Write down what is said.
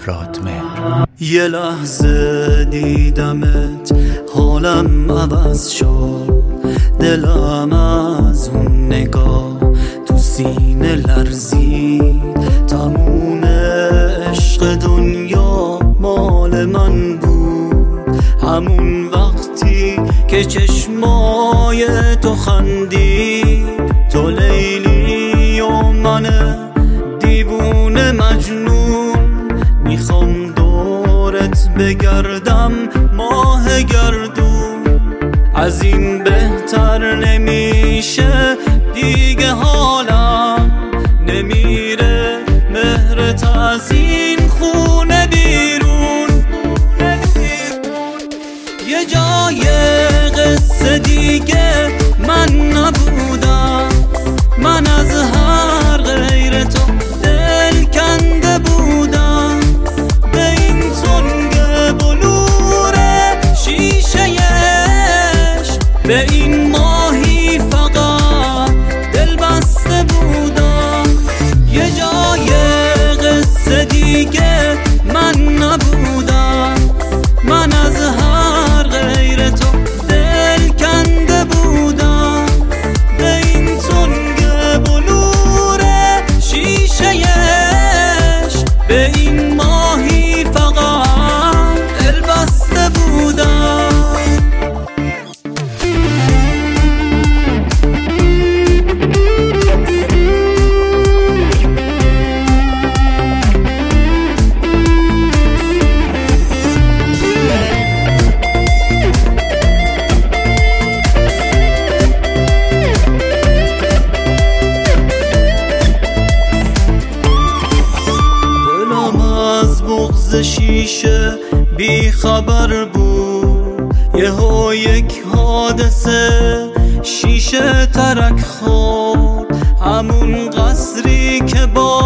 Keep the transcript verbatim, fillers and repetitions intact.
رادمهر. یه لحظه دیدمت حالم عوض شد، دلم از اون نگاه تو سینه لرزید. تموم عشق دنیا مال من بود، همون وقتی که چشمای تو خندید. تو لیلی و من دیوونه مجنون، میخوام دورت بگردم ماه گردون. از این بهتر نمیشه دیگه، حالم نمیره مهرت از این خونه بیرون. یه جای قصه دیگه من نبودم، من از هر غیر تو دل کنده بودم. به این تنگ بلور شیشه‌اش، به این ماهی فقط دل بسته بودم. یه جای قصه دیگه من نبودم، من از هر غیر تو دل کنده بودم. به این تنگ بلور شیشه‌اش، به این ماهی فقط دل بسته بودم. بغض شیشه بی خبر بود، یهو یک حادثه شیشه ترک خورد. همون قصری که با